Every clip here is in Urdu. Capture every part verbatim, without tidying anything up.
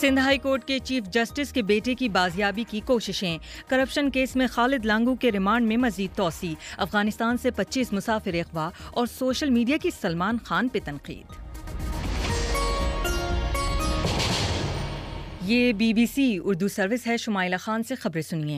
سندھ ہائی کورٹ کے چیف جسٹس کے بیٹے کی بازیابی کی کوششیں، کرپشن کیس میں خالد لانگو کے ریمانڈ میں مزید توسیع، افغانستان سے پچیس مسافر اغوا اور سوشل میڈیا کی سلمان خان پہ تنقید۔ یہ B B C Urdu service ہے، شمائلہ خان سے خبریں سنیے۔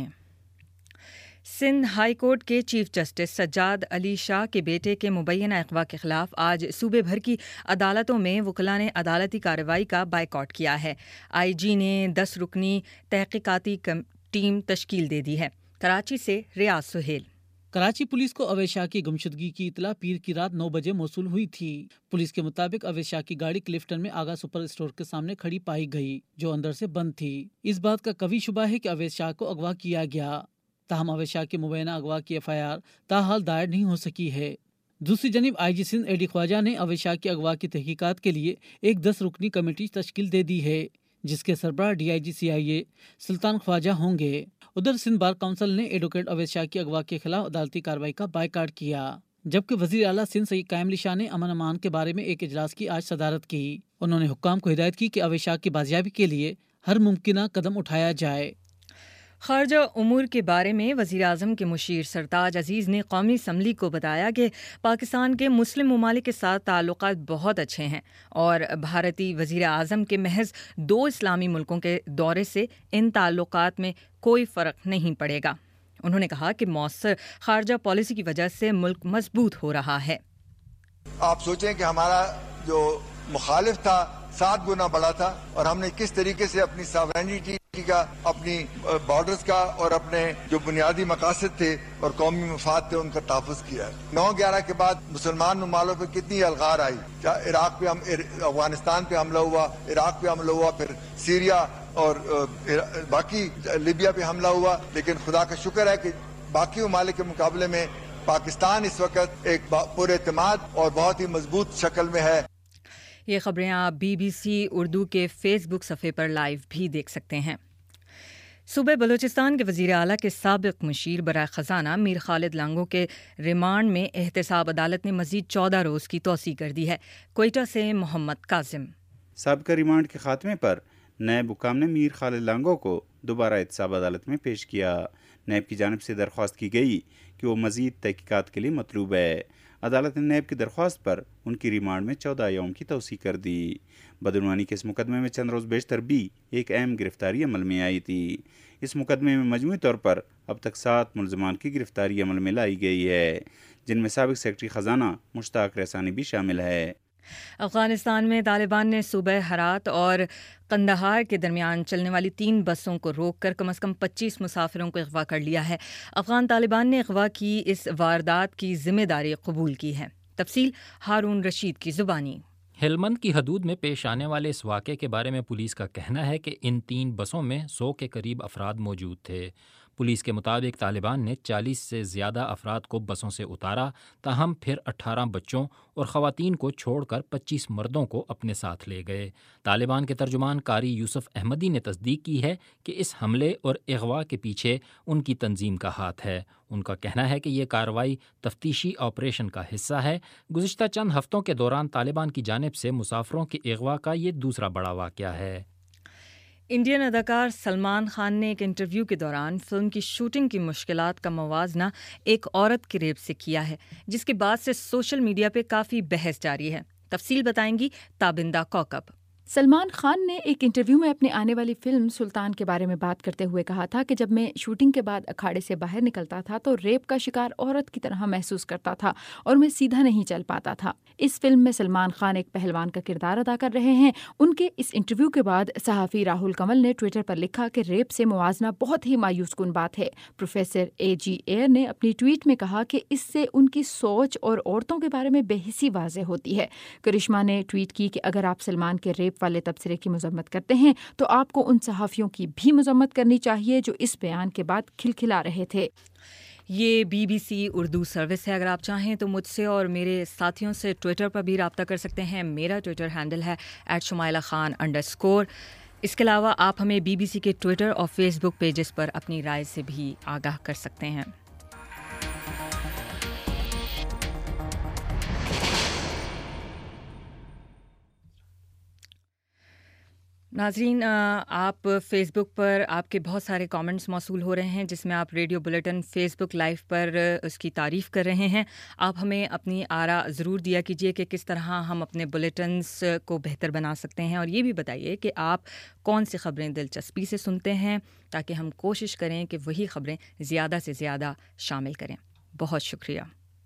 سندھ ہائی کورٹ کے چیف جسٹس سجاد علی شاہ کے بیٹے کے مبینہ اغوا کے خلاف آج صوبے بھر کی عدالتوں میں وکلاء نے عدالتی کارروائی کا بائیکاٹ کیا ہے۔ آئی جی نے دس رکنی تحقیقاتی ٹیم تشکیل دے دی ہے۔ کراچی سے ریاض سہیل۔ کراچی پولیس کو اویس شاہ کی گمشدگی کی اطلاع پیر کی رات نو بجے موصول ہوئی تھی۔ پولیس کے مطابق اویس شاہ کی گاڑی کلفٹن میں آگا سپر اسٹور کے سامنے کھڑی پائی گئی، جو اندر سے بند تھی۔ اس بات کا قوی شبہ ہے کہ اویس شاہ کو اغوا کیا گیا، تاہم اویس شاہ کے مبینہ اغوا کی ایف آئی آر تاحال دائر نہیں ہو سکی ہے۔ دوسری جانب آئی جی سندھ اے ڈی خواجہ نے اویس شاہ کی اغوا کی تحقیقات کے لیے ایک دس رکنی کمیٹی تشکیل دے دی ہے، جس کے سربراہ ڈی آئی جی سی آئی اے سلطان خواجہ ہوں گے۔ ادھر سندھ بار کونسل نے ایڈوکیٹ اویس شاہ کی اغوا کے خلاف عدالتی کارروائی کا بائیکاٹ کیا، جبکہ وزیر اعلیٰ سندھ سید قائم علی شاہ نے امن امان کے بارے میں ایک اجلاس کی آج صدارت کی۔ انہوں نے حکام کو ہدایت کی کہ اویس شاہ کی بازیابی کے لیے ہر ممکنہ قدم اٹھایا جائے۔ خارجہ امور کے بارے میں وزیر اعظم کے مشیر سرتاج عزیز نے قومی اسمبلی کو بتایا کہ پاکستان کے مسلم ممالک کے ساتھ تعلقات بہت اچھے ہیں اور بھارتی وزیر اعظم کے محض دو اسلامی ملکوں کے دورے سے ان تعلقات میں کوئی فرق نہیں پڑے گا۔ انہوں نے کہا کہ مؤثر خارجہ پالیسی کی وجہ سے ملک مضبوط ہو رہا ہے۔ آپ سوچیں کہ ہمارا جو مخالف تھا سات گنا بڑا تھا، اور ہم نے کس طریقے سے اپنی ساورینٹی کا، اپنی بارڈرز کا اور اپنے جو بنیادی مقاصد تھے اور قومی مفاد تھے ان کا تحفظ کیا ہے۔ نو گیارہ کے بعد مسلمان ممالک پہ کتنی الغار آئی، عراق پہ ہم افغانستان پہ حملہ ہوا، عراق پہ حملہ ہوا، پھر سیریا اور باقی لیبیا پہ حملہ ہوا، لیکن خدا کا شکر ہے کہ باقی ممالک کے مقابلے میں پاکستان اس وقت ایک پر اعتماد اور بہت ہی مضبوط شکل میں ہے۔ یہ خبریں آپ بی بی سی اردو کے فیس بک صفحے پر لائیو بھی دیکھ سکتے ہیں۔ صوبہ بلوچستان کے وزیر اعلیٰ کے سابق مشیر برائے خزانہ میر خالد لانگو کے ریمانڈ میں احتساب عدالت نے مزید چودہ روز کی توسیع کر دی ہے۔ کوئٹہ سے محمد کاظم۔ سابقہ ریمانڈ کے خاتمے پر نیب حکام نے میر خالد لانگو کو دوبارہ احتساب عدالت میں پیش کیا۔ نیب کی جانب سے درخواست کی گئی کہ وہ مزید تحقیقات کے لیے مطلوب ہے۔ عدالت نے نیب کی درخواست پر ان کی ریمانڈ میں چودہ یوم کی توسیع کر دی۔ بدعنوانی کے اس مقدمے میں چند روز بیشتر بھی ایک اہم گرفتاری عمل میں آئی تھی۔ اس مقدمے میں مجموعی طور پر اب تک سات ملزمان کی گرفتاری عمل میں لائی گئی ہے، جن میں سابق سیکرٹری خزانہ مشتاق رحسانی بھی شامل ہے۔ افغانستان میں طالبان نے صوبہ ہرات اور قندھار کے درمیان چلنے والی تین بسوں کو روک کر کم از کم پچیس مسافروں کو اغوا کر لیا ہے۔ افغان طالبان نے اغوا کی اس واردات کی ذمہ داری قبول کی ہے۔ تفصیل ہارون رشید کی زبانی۔ ہلمند کی حدود میں پیش آنے والے اس واقعے کے بارے میں پولیس کا کہنا ہے کہ ان تین بسوں میں سو کے قریب افراد موجود تھے۔ پولیس کے مطابق طالبان نے چالیس سے زیادہ افراد کو بسوں سے اتارا، تاہم پھر اٹھارہ بچوں اور خواتین کو چھوڑ کر پچیس مردوں کو اپنے ساتھ لے گئے۔ طالبان کے ترجمان قاری یوسف احمدی نے تصدیق کی ہے کہ اس حملے اور اغوا کے پیچھے ان کی تنظیم کا ہاتھ ہے۔ ان کا کہنا ہے کہ یہ کارروائی تفتیشی آپریشن کا حصہ ہے۔ گزشتہ چند ہفتوں کے دوران طالبان کی جانب سے مسافروں کے اغوا کا یہ دوسرا بڑا واقعہ ہے۔ انڈین اداکار سلمان خان نے ایک انٹرویو کے دوران فلم کی شوٹنگ کی مشکلات کا موازنہ ایک عورت کے ریپ سے کیا ہے، جس کے بعد سے سوشل میڈیا پہ کافی بحث جاری ہے۔ تفصیل بتائیں گی تابندہ کوکب۔ سلمان خان نے ایک انٹرویو میں اپنی آنے والی فلم سلطان کے بارے میں بات کرتے ہوئے کہا تھا کہ جب میں شوٹنگ کے بعد اکھاڑے سے باہر نکلتا تھا تو ریپ کا شکار عورت کی طرح محسوس کرتا تھا اور میں سیدھا نہیں چل پاتا تھا۔ اس فلم میں سلمان خان ایک پہلوان کا کردار ادا کر رہے ہیں۔ ان کے اس انٹرویو کے بعد صحافی راہل کنول نے ٹویٹر پر لکھا کہ ریپ سے موازنہ بہت ہی مایوس کن بات ہے۔ پروفیسر اے جی ایئر نے اپنی ٹویٹ میں کہا کہ اس سے ان کی سوچ اور عورتوں کے بارے میں بے حسی واضح ہوتی ہے۔ کرشمہ نے ٹویٹ کی کہ اگر آپ سلمان کے ریپ والے تبصرے کی مذمت کرتے ہیں تو آپ کو ان صحافیوں کی بھی مذمت کرنی چاہیے جو اس بیان کے بعد کھلکھلا رہے تھے۔ یہ B B C Urdu service ہے۔ اگر آپ چاہیں تو مجھ سے اور میرے ساتھیوں سے ٹویٹر پر بھی رابطہ کر سکتے ہیں۔ میرا ٹویٹر ہینڈل ہے ایٹ شمائلہ خان انڈر اسکور۔ اس کے علاوہ آپ ہمیں بی بی سی کے ٹویٹر اور فیس بک پیجز پر اپنی رائے سے بھی آگاہ کر سکتے ہیں۔ ناظرین، آپ فیس بک پر آپ کے بہت سارے کامنٹس موصول ہو رہے ہیں جس میں آپ radio bulletin Facebook live پر اس کی تعریف کر رہے ہیں. آپ ہمیں اپنی آراء ضرور دیا کیجیے کہ کس طرح ہم اپنے بلیٹنس کو بہتر بنا سکتے ہیں، اور یہ بھی بتائیے کہ آپ کون سی خبریں دلچسپی سے سنتے ہیں تاکہ ہم کوشش کریں کہ وہی خبریں زیادہ سے زیادہ شامل کریں. بہت شکریہ.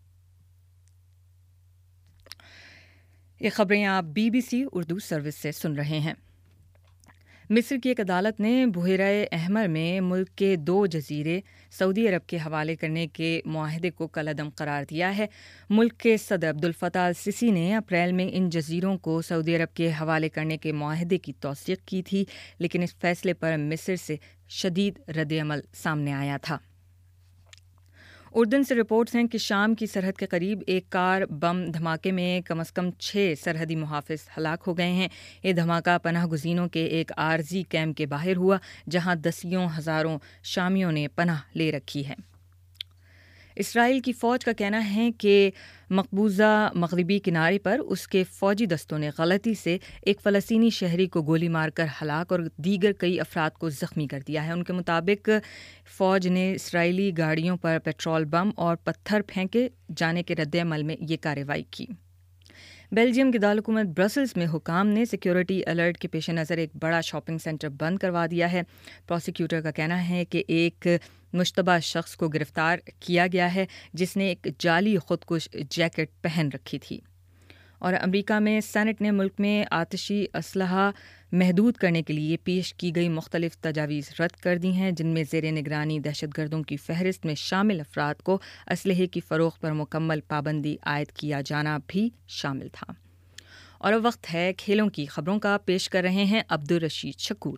یہ خبریں آپ B B C Urdu service سے سن رہے ہیں. مصر کی ایک عدالت نے بحیرہ احمر میں ملک کے دو جزیرے سعودی عرب کے حوالے کرنے کے معاہدے کو کالعدم قرار دیا ہے. ملک کے صدر عبدالفتاح السیسی نے اپریل میں ان جزیروں کو سعودی عرب کے حوالے کرنے کے معاہدے کی توثیق کی تھی، لیکن اس فیصلے پر مصر سے شدید رد عمل سامنے آیا تھا. اردن سے رپورٹس ہیں کہ شام کی سرحد کے قریب ایک کار بم دھماکے میں کم از کم چھ سرحدی محافظ ہلاک ہو گئے ہیں. یہ دھماکہ پناہ گزینوں کے ایک عارضی کیمپ کے باہر ہوا جہاں دسیوں ہزاروں شامیوں نے پناہ لے رکھی ہے. اسرائیل کی فوج کا کہنا ہے کہ مقبوضہ مغربی کنارے پر اس کے فوجی دستوں نے غلطی سے ایک فلسطینی شہری کو گولی مار کر ہلاک اور دیگر کئی افراد کو زخمی کر دیا ہے. ان کے مطابق فوج نے اسرائیلی گاڑیوں پر پیٹرول بم اور پتھر پھینکے جانے کے رد عمل میں یہ کارروائی کی. بیلجیم کے دارالحکومت برسلز میں حکام نے سیکیورٹی الرٹ کے پیش نظر ایک بڑا شاپنگ سینٹر بند کروا دیا ہے. پروسیکیوٹر کا کہنا ہے کہ ایک مشتبہ شخص کو گرفتار کیا گیا ہے جس نے ایک جعلی خودکش جیکٹ پہن رکھی تھی. اور امریکہ میں سینٹ نے ملک میں آتشی اسلحہ محدود کرنے کے لیے پیش کی گئی مختلف تجاویز رد کر دی ہیں، جن میں زیر نگرانی دہشت گردوں کی فہرست میں شامل افراد کو اسلحے کی فروخت پر مکمل پابندی عائد کیا جانا بھی شامل تھا. اور اب وقت ہے کھیلوں کی خبروں کا. پیش کر رہے ہیں Abdul Rasheed Shakoor.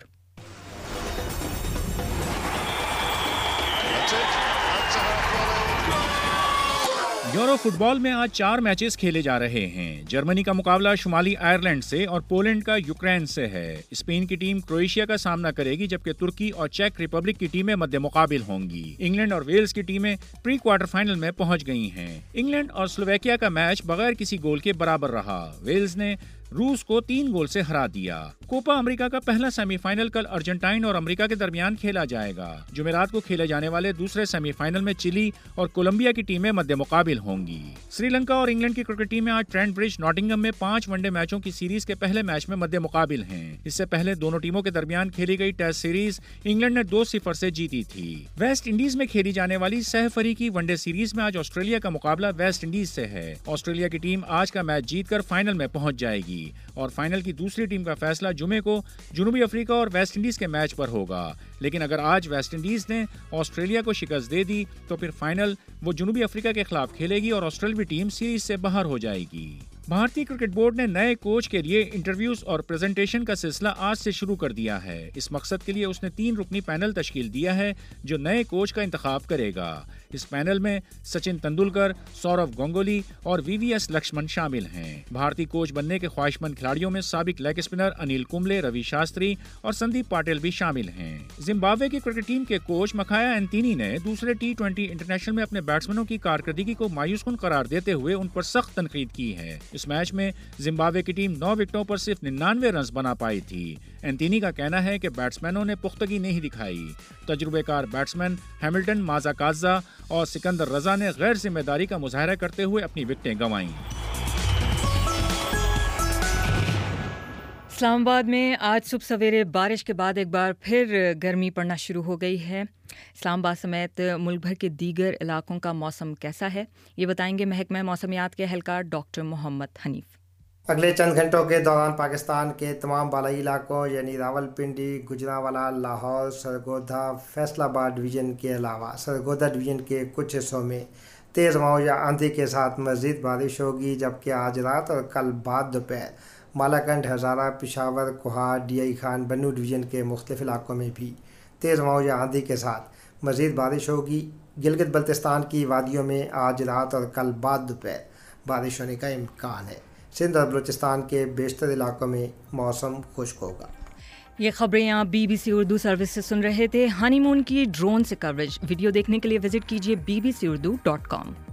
Euro football میں آج چار میچز کھیلے جا رہے ہیں. جرمنی کا مقابلہ شمالی آئرلینڈ سے اور پولینڈ کا یوکرین سے ہے. اسپین کی ٹیم کروئیشیا کا سامنا کرے گی جبکہ ترکی اور چیک ریپبلک کی ٹیمیں مد مقابل ہوں گی. انگلینڈ اور ویلز کی ٹیمیں پری کوارٹر فائنل میں پہنچ گئی ہیں. انگلینڈ اور سلوواکیہ کا میچ بغیر کسی گول کے برابر رہا. ویلز نے روس کو تین گول سے ہرا دیا. کوپا امریکہ کا پہلا سیمی فائنل کل ارجنٹائن اور امریکہ کے درمیان کھیلا جائے گا. جمعرات کو کھیلے جانے والے دوسرے سیمی فائنل میں چلی اور کولمبیا کی ٹیمیں مد مقابل ہوں گی. سری لنکا اور انگلینڈ کی کرکٹ ٹیمیں آج ٹرینٹ برج ناٹنگھم میں پانچ ون ڈے میچوں کی سیریز کے پہلے میچ میں مد مقابل ہیں. اس سے پہلے دونوں ٹیموں کے درمیان کھیلی گئی ٹیسٹ سیریز انگلینڈ نے دو صفر سے جیتی تھی. ویسٹ انڈیز میں کھیلی جانے والی سہ فریقی ون ڈے سیریز میں آج آسٹریلیا کا مقابلہ ویسٹ انڈیز سے ہے. آسٹریلیا کی ٹیم آج کا میچ جیت کر فائنل میں پہنچ جائے گی اور فائنل کی دوسری ٹیم کا فیصلہ جمعے کو جنوبی افریقہ اور ویسٹ انڈیز کے میچ پر ہوگا. لیکن اگر آج ویسٹ انڈیز نے آسٹریلیا کو شکست دے دی تو پھر فائنل وہ جنوبی افریقہ کے خلاف کھیلے گی اور آسٹریلوی ٹیم سیریز سے باہر ہو جائے گی. بھارتی کرکٹ بورڈ نے نئے کوچ کے لیے انٹرویوز اور پریزنٹیشن کا سلسلہ آج سے شروع کر دیا ہے. اس مقصد کے لیے اس نے تین رکنی پینل تشکیل دیا ہے جو نئے کوچ کا انتخاب کرے گا. اس پینل میں سچن تندولکر، سورو گنگولی اور وی وی ایس لکشمن شامل ہیں. بھارتی کوچ بننے کے خواہشمند کھلاڑیوں میں سابق لیگ اسپنر انیل کمبلے، روی شاستری اور سندیپ پاٹل بھی شامل ہیں. زمبابوے کی کرکٹ ٹیم کے کوچ مکھایا اینتینی نے دوسرے ٹی ٹوینٹی انٹرنیشنل میں اپنے بیٹسمنوں کی کارکردگی کو مایوس کن قرار دیتے ہوئے ان پر سخت تنقید کی ہے. اس میچ میں زمبابوے کی ٹیم نو وکٹوں پر صرف ننانوے رنز بنا پائی تھی. اینتینی کا کہنا ہے کہ بیٹسمینوں نے پختگی نہیں دکھائی. تجربہ کار بیٹسمین ہیملٹن مازاکازا اور سکندر رضا نے غیر ذمہ داری کا مظاہرہ کرتے ہوئے اپنی وکٹیں گنوائیں. اسلام آباد میں آج صبح سویرے بارش کے بعد ایک بار پھر گرمی پڑنا شروع ہو گئی ہے. اسلام آباد سمیت ملک بھر کے دیگر علاقوں کا موسم کیسا ہے، یہ بتائیں گے محکمہ موسمیات کے اہلکار ڈاکٹر محمد حنیف. اگلے چند گھنٹوں کے دوران پاکستان کے تمام بالائی علاقوں یعنی راولپنڈی، گجرانوالہ، لاہور، سرگودا، فیصل آباد ڈویژن کے علاوہ سرگودا ڈویژن کے کچھ حصوں میں تیز ہواؤں یا آندھی کے ساتھ مزید بارش ہوگی، جبکہ آج رات اور کل بعد دوپہر Malakand, Hazara, Peshawar, Kohat, D I Khan, Bannu division کے مختلف علاقوں میں بھی تیز ہواؤں یا آندھی کے ساتھ مزید بارش ہوگی. گلگت بلتستان کی وادیوں میں آج رات اور کل بعد دوپہر بارش ہونے کا امکان ہے. سندھ اور بلوچستان کے بیشتر علاقوں میں موسم خشک ہوگا. یہ خبریں آپ B B C Urdu service سے سن رہے تھے. ہانی مون کی ڈرون سے کوریج ویڈیو دیکھنے کے لیے وزٹ کیجیے B B C Urdu dot کام.